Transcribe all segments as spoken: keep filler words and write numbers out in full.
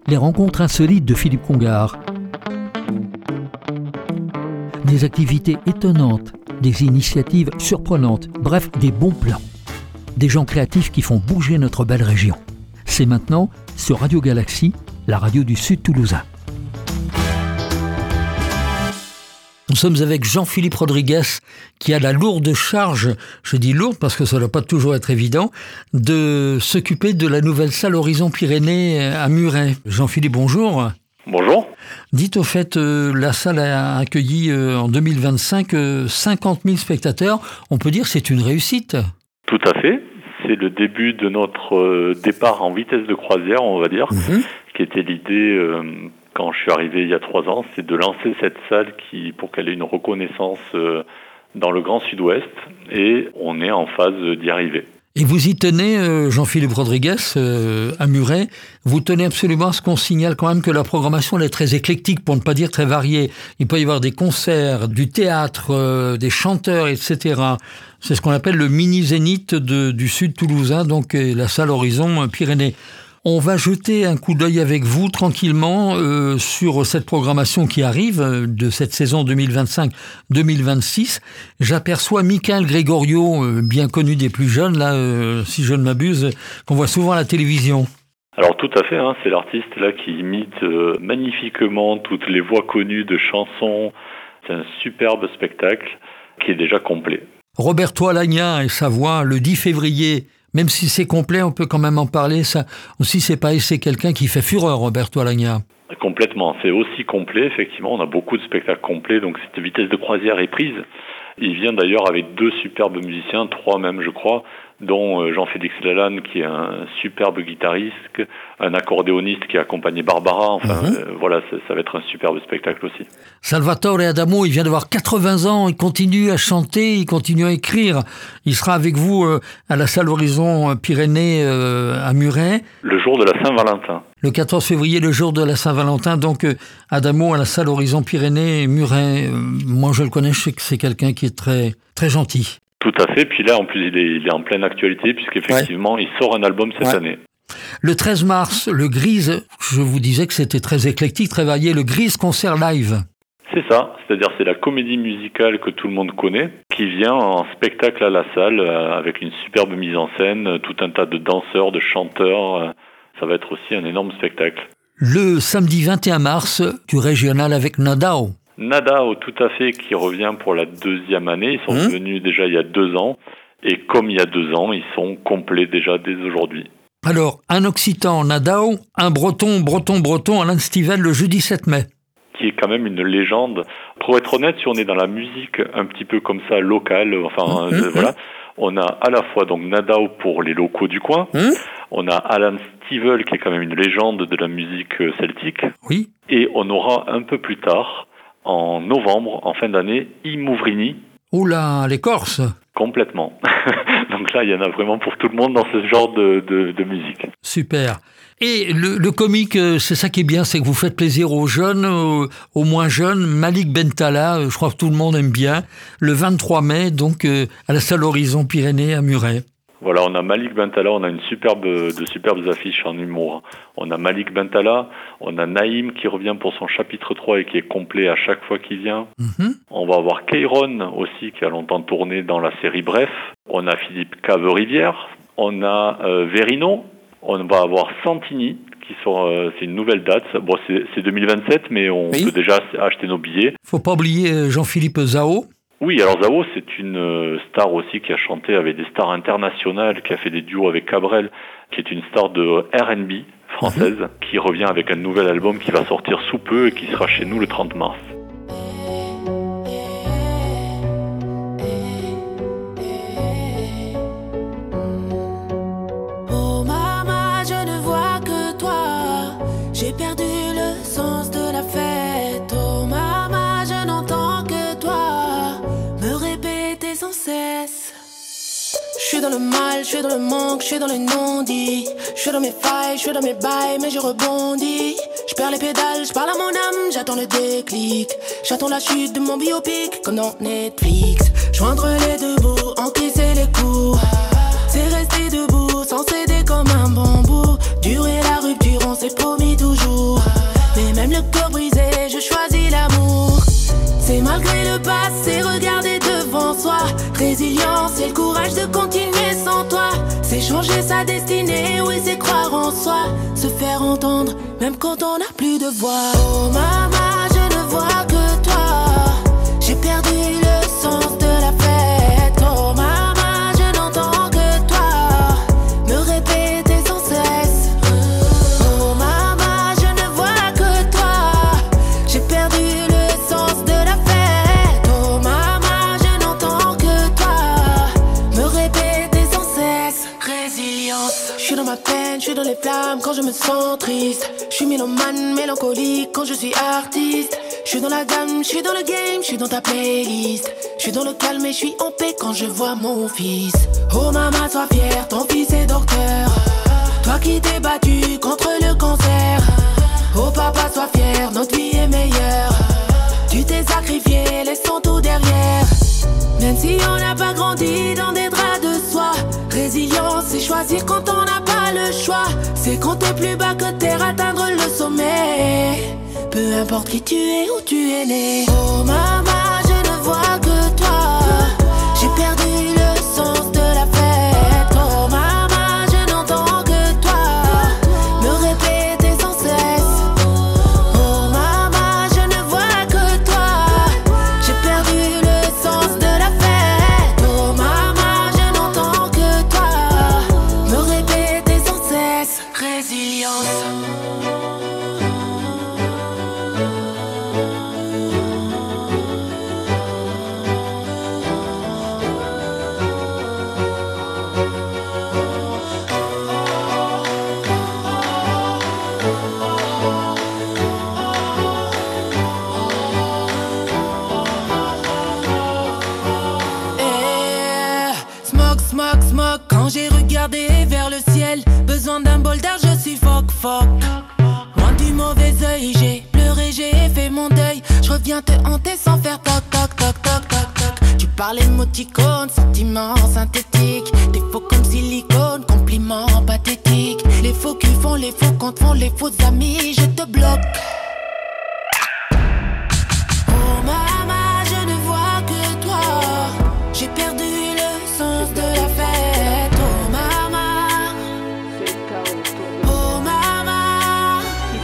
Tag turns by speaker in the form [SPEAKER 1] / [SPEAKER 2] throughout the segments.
[SPEAKER 1] les rencontres insolites de Philippe Congar. Des activités étonnantes, des initiatives surprenantes, bref, des bons plans. Des gens créatifs qui font bouger notre belle région. C'est maintenant sur Radio Galaxie, la radio du Sud Toulousain. Nous sommes avec Jean-Philippe Rodriguez qui a la lourde charge, je dis lourde parce que ça ne doit pas toujours être évident, de s'occuper de la nouvelle salle Horizon Pyrénées à Muret. Jean-Philippe, bonjour.
[SPEAKER 2] Bonjour.
[SPEAKER 1] Dites au fait, euh, la salle a accueilli euh, en deux mille vingt-cinq euh, cinquante mille spectateurs. On peut dire que c'est une réussite.
[SPEAKER 2] Tout à fait. C'est le début de notre euh, départ en vitesse de croisière, on va dire, mmh. qui était l'idée... Euh, quand je suis arrivé il y a trois ans, c'est de lancer cette salle qui, pour qu'elle ait une reconnaissance euh, dans le Grand Sud-Ouest, et on est en phase d'y arriver. Et
[SPEAKER 1] vous y tenez, euh, Jean-Philippe Rodriguez, euh, à Muret, vous tenez absolument à ce qu'on signale quand même que la programmation elle est très éclectique, pour ne pas dire très variée. Il peut y avoir des concerts, du théâtre, euh, des chanteurs, et cetera. C'est ce qu'on appelle le mini-zénith de, du Sud Toulousain, donc euh, la salle Horizon euh, Pyrénées. On va jeter un coup d'œil avec vous tranquillement euh, sur cette programmation qui arrive euh, de cette saison deux mille vingt-cinq deux mille vingt-six. J'aperçois Michael Gregorio, euh, bien connu des plus jeunes, là, euh, si je ne m'abuse, qu'on voit souvent à la télévision.
[SPEAKER 2] Alors tout à fait, hein, c'est l'artiste là qui imite euh, magnifiquement toutes les voix connues de chansons. C'est un superbe spectacle qui est déjà complet.
[SPEAKER 1] Roberto Alagna et sa voix le dix février. Même si c'est complet, on peut quand même en parler. Ça aussi, c'est pas c'est quelqu'un qui fait fureur, Roberto Alagna.
[SPEAKER 2] Complètement. C'est aussi complet, effectivement. On a beaucoup de spectacles complets, donc cette vitesse de croisière est prise. Il vient d'ailleurs avec deux superbes musiciens, trois même, je crois, dont Jean-Félix Lalanne, qui est un superbe guitariste, un accordéoniste qui a accompagné Barbara. Enfin, mm-hmm. euh, voilà, ça, ça va être un superbe spectacle aussi.
[SPEAKER 1] Salvatore Adamo, il vient d'avoir quatre-vingts ans, il continue à chanter, il continue à écrire. Il sera avec vous euh, à la salle Horizon Pyrénées euh, à Muret.
[SPEAKER 2] Le jour de la Saint-Valentin.
[SPEAKER 1] Le quatorze février, le jour de la Saint-Valentin, donc euh, Adamo à la salle Horizon Pyrénées Muret. Euh, moi, je le connais, je sais que c'est quelqu'un qui est très, très gentil.
[SPEAKER 2] Tout à fait. Puis là, en plus, il est, il est en pleine actualité puisqu'effectivement, ouais. il sort un album cette ouais. année.
[SPEAKER 1] Le treize mars, le Grise, je vous disais que c'était très éclectique, très varié, le Grise Concert Live.
[SPEAKER 2] C'est ça, c'est-à-dire c'est la comédie musicale que tout le monde connaît, qui vient en spectacle à la salle avec une superbe mise en scène, tout un tas de danseurs, de chanteurs. Ça va être aussi un énorme spectacle.
[SPEAKER 1] Le samedi vingt et un mars, du régional avec Nadao.
[SPEAKER 2] Nadao, tout à fait, qui revient pour la deuxième année. Ils sont mmh. venus déjà il y a deux ans. Et comme il y a deux ans, ils sont complets déjà dès aujourd'hui.
[SPEAKER 1] Alors, un Occitan, Nadao, un Breton, Breton, Breton, Alain Stivel, le jeudi sept mai.
[SPEAKER 2] Qui est quand même une légende. Pour être honnête, si on est dans la musique un petit peu comme ça, locale, enfin, mmh. euh, voilà, on a à la fois donc Nadao pour les locaux du coin, mmh. on a Alan Stivell, qui est quand même une légende de la musique celtique.
[SPEAKER 1] Oui.
[SPEAKER 2] Et on aura un peu plus tard, en novembre, en fin d'année, Imouvrini.
[SPEAKER 1] Oula, les Corses.
[SPEAKER 2] Complètement. Donc là, il y en a vraiment pour tout le monde dans ce genre de, de, de musique.
[SPEAKER 1] Super. Et le, le comique, c'est ça qui est bien, c'est que vous faites plaisir aux jeunes, aux, aux moins jeunes. Malik Bentala, je crois que tout le monde aime bien. Le vingt-trois mai, donc à la salle Horizon Pyrénées à Muret.
[SPEAKER 2] Voilà, on a Malik Bentala, on a une superbe, de superbes affiches en humour. On a Malik Bentala, on a Naïm qui revient pour son chapitre trois et qui est complet à chaque fois qu'il vient. Mm-hmm. On va avoir Keiron aussi, qui a longtemps tourné dans la série Bref. On a Philippe Cave-Rivière, on a euh, Verino, on va avoir Santini, qui sont, euh, c'est une nouvelle date. Bon, c'est, c'est deux mille vingt-sept, mais on oui. peut déjà acheter nos billets.
[SPEAKER 1] Faut pas oublier Jean-Philippe Zao.
[SPEAKER 2] Oui, alors Zao, c'est une star aussi qui a chanté avec des stars internationales, qui a fait des duos avec Cabrel, qui est une star de R and B française, mmh. qui revient avec un nouvel album qui va sortir sous peu et qui sera chez nous le trente mars.
[SPEAKER 3] Oh maman, je ne vois que toi, j'ai perdu le sens de la fête. Oh maman, je n'entends que toi me répéter sans cesse. Je suis dans le mal, je suis dans le manque, je suis dans le non-dit. Je suis dans mes failles, je suis dans mes bails, mais je rebondis. Je perds les pédales, je parle à mon âme, j'attends le déclic. J'attends la chute de mon biopic, comme dans Netflix. Joindre les deux bouts, encaisser les coups. C'est rester debout, sans céder comme un bambou. Durer la rupture, on s'est promis toujours. Malgré le passé, regarder devant soi. Résilience, c'est le courage de continuer sans toi. C'est changer sa destinée, oui c'est croire en soi. Se faire entendre, même quand on n'a plus de voix. Oh maman, je ne vois que toi. J'ai perdu le sens de la fête. Oh maman, je n'entends que toi me répéter sans cesse. Oh maman, je ne vois que toi. J'ai perdu le sens de la fête. Oh maman, je n'entends que toi me répéter sans cesse. Résilience. Je suis dans ma peine, je suis dans les flammes quand je me sens triste. Je suis mélomane, mélancolique quand je suis artiste. Je suis dans la gamme, je suis dans le game, je suis dans ta playlist. Je suis dans le calme et je suis en paix quand je vois mon fils. Oh maman, sois fière, ton fils est docteur. Toi qui t'es battu contre le cancer. Oh papa, sois fier, notre vie est meilleure. Tu t'es sacrifié, laissons tout derrière. Même si on n'a pas grandi dans des draps de soie. Résilience, c'est choisir quand on n'a pas le choix. C'est compter plus bas que terre, atteindre le sommet. Peu importe qui tu es, où tu es né. Oh maman, je ne vois que toi. J'ai perdu le sens de la fête. Oh maman, je n'entends que toi me répéter sans cesse. Oh maman, je ne vois que toi. J'ai perdu le sens de la fête. Oh maman, je n'entends que toi me répéter sans cesse. Résilience. Quand j'ai regardé vers le ciel, besoin d'un bol d'air, je suis fuck fuck. Loin du mauvais œil, j'ai pleuré, j'ai fait mon deuil. Je reviens te hanter sans faire toc toc toc toc toc toc. Tu parlais émoticônes, sentiments synthétiques. Des faux comme silicone, compliments pathétiques. Les faux qui font les faux comptes font les faux amis, je te bloque. Oh maman, je ne vois que toi. J'ai perdu le sens de la fête. Oh maman, oh maman,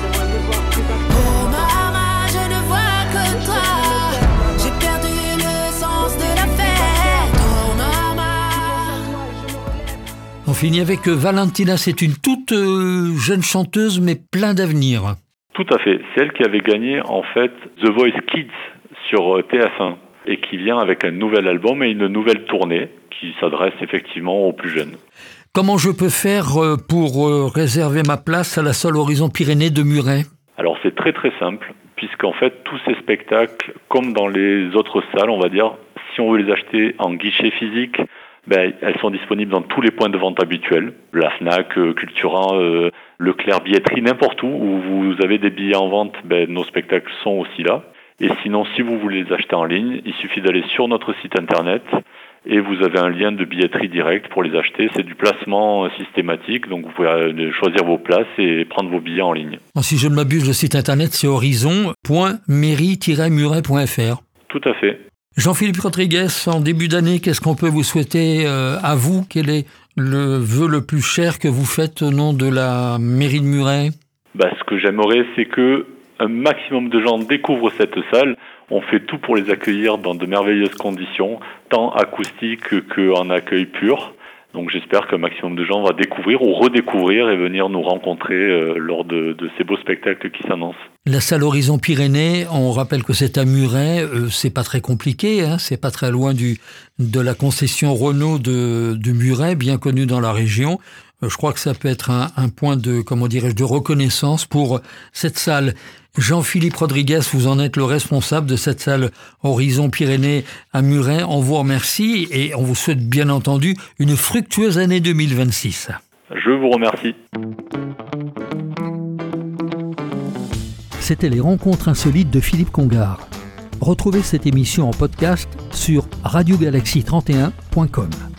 [SPEAKER 3] oh maman, je ne vois que toi. J'ai perdu le sens de la fête. Oh maman.
[SPEAKER 1] On finit avec Valentina, c'est une toute euh, jeune chanteuse mais plein d'avenir.
[SPEAKER 2] Tout à fait, c'est elle qui avait gagné en fait The Voice Kids sur T F un et qui vient avec un nouvel album et une nouvelle tournée qui s'adresse effectivement aux plus jeunes.
[SPEAKER 1] Comment je peux faire pour réserver ma place à la salle Horizon Pyrénées de Muret ?
[SPEAKER 2] Alors c'est très très simple, puisqu'en fait tous ces spectacles, comme dans les autres salles, on va dire, si on veut les acheter en guichet physique, ben, elles sont disponibles dans tous les points de vente habituels, la Fnac, Cultura, euh, Leclerc, billetterie, n'importe où où vous avez des billets en vente, ben, nos spectacles sont aussi là. Et sinon, si vous voulez les acheter en ligne, il suffit d'aller sur notre site internet et vous avez un lien de billetterie directe pour les acheter. C'est du placement systématique, donc vous pouvez choisir vos places et prendre vos billets en ligne.
[SPEAKER 1] Si je ne m'abuse, le site internet, c'est horizon point mairie tiret muret point f r.
[SPEAKER 2] Tout à fait.
[SPEAKER 1] Jean-Philippe Rodriguez, en début d'année, qu'est-ce qu'on peut vous souhaiter euh, à vous ? Quel est le vœu le plus cher que vous faites au nom de la mairie de Muret ?
[SPEAKER 2] Bah, ce que j'aimerais, c'est que un maximum de gens découvrent cette salle. On fait tout pour les accueillir dans de merveilleuses conditions, tant acoustiques qu'en accueil pur. Donc j'espère qu'un maximum de gens va découvrir ou redécouvrir et venir nous rencontrer euh, lors de, de ces beaux spectacles qui s'annoncent.
[SPEAKER 1] La salle Horizon Pyrénées, on rappelle que c'est à Muret, euh, c'est pas très compliqué, hein, c'est pas très loin du, de la concession Renault de, de Muret, bien connue dans la région. Euh, je crois que ça peut être un, un point de, comment dirais-je, de reconnaissance pour cette salle. Jean-Philippe Rodriguez, vous en êtes le responsable de cette salle Horizon Pyrénées à Muret. On vous remercie et on vous souhaite bien entendu une fructueuse année deux mille vingt-six.
[SPEAKER 2] Je vous remercie.
[SPEAKER 4] C'était les rencontres insolites de Philippe Congar. Retrouvez cette émission en podcast sur radio galaxie trente et un point com.